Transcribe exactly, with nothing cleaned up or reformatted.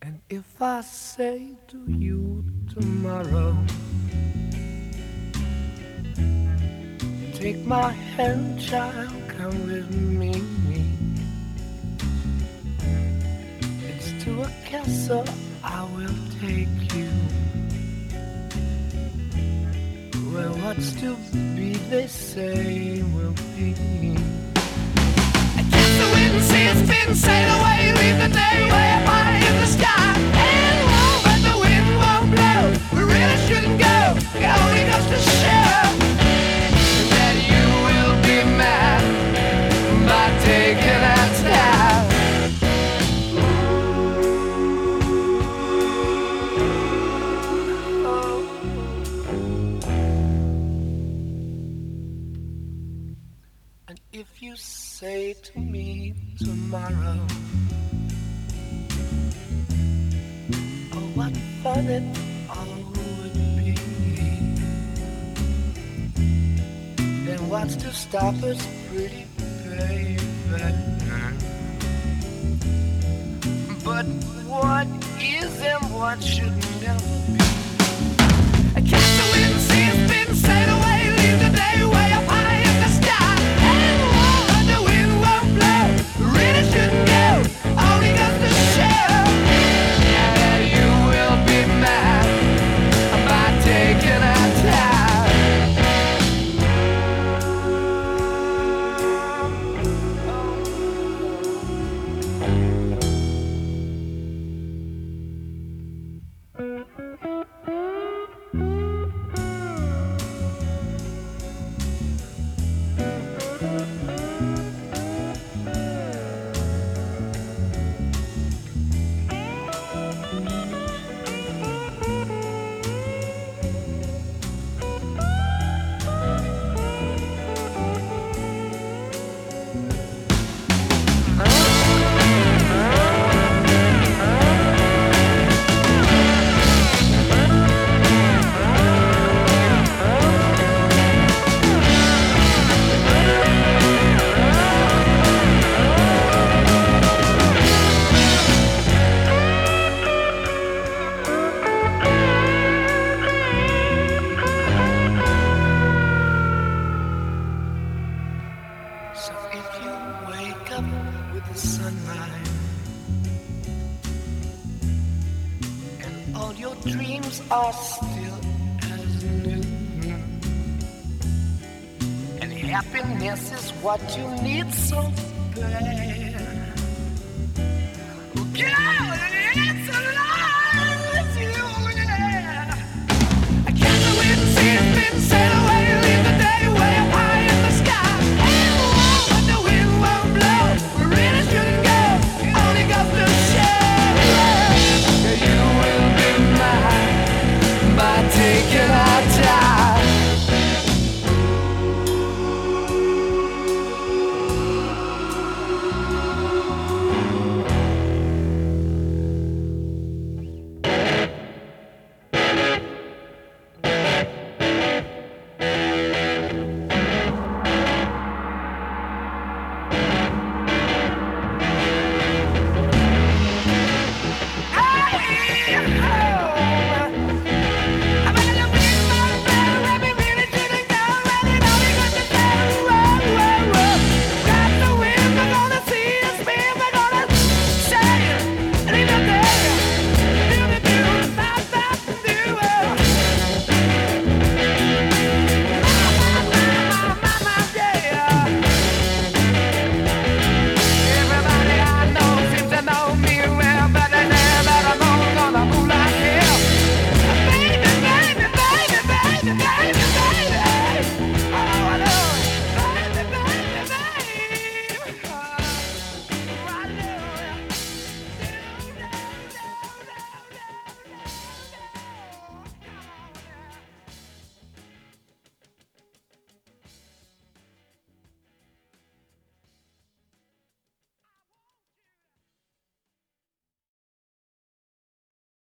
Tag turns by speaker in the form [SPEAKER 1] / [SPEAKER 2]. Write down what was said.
[SPEAKER 1] And if I say to you tomorrow, take my hand, child, come with me. It's to a castle I will take you, where what's to be, they say, will be. I guess the wind sails spin, sail away, leave the day way up high in the sky. And warm, but the wind won't blow. We really shouldn't go. It only goes to show that you will be mad by taking that step. And if you say to me tomorrow, oh, what fun it all would be, then what's to stop us, pretty baby? But what is and what should never be? I catch the wind, see it spin, sail away, leave the day way up high in the sky. And warm, but the wind won't blow. Really shouldn't go, only goes to show that you will be mad by taking our time. So if you wake up with the sunrise and all your dreams are still as new, and happiness is what you need so bad, well, girl,